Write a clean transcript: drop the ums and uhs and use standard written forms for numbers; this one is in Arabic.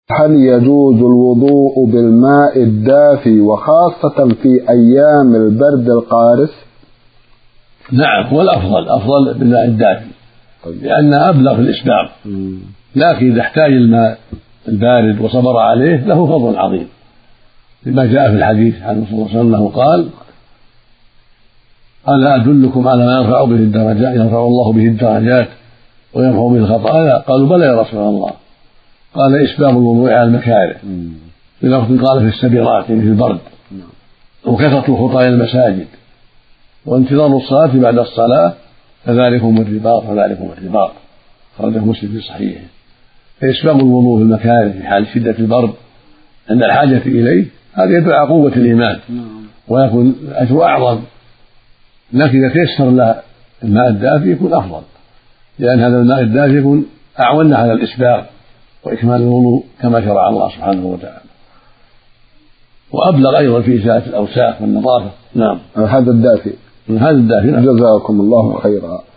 هل يجوز الوضوء بالماء الدافي وخاصة في أيام البرد القارس؟ نعم، هو الأفضل بالماء الدافي لأنه أبلغ في الإسباغ، لكن إذا احتاج الماء البارد وصبر عليه له فضل عظيم، لما جاء في الحديث عن الرسول صلى الله عليه وسلم أنه قال: ألا أدلكم على ما يرفع به الدرجات، يرفع الله به الدرجات ويمحو به الخطايا؟ قالوا: بلى يا رسول الله. قال: إسباغ الوضوء على المكاره، في لفظ قال: في السبيرات، يعني في البرد، وكثرة الخطى إلى المساجد، وانتظار الصلاة بعد الصلاة، فذلكم الرباط خرجه مسلم في صحيحه. فإسباغ الوضوء في المكاره في حال شدة البرد عند الحاجة إليه هذا يدل على قوة الإيمان، ويكون الأجر أعظم. لكن إذا تيسر له الماء الدافي يكون أفضل، لأن هذا الماء الدافي يكون أعون على الإسباغ وإكمال الوضوء كما شرع الله سبحانه وتعالى، وأبلغ أيضا في إزالة الأوساخ والنظافة. نعم، هذا الدافي. نعم. جزاكم الله خيرا.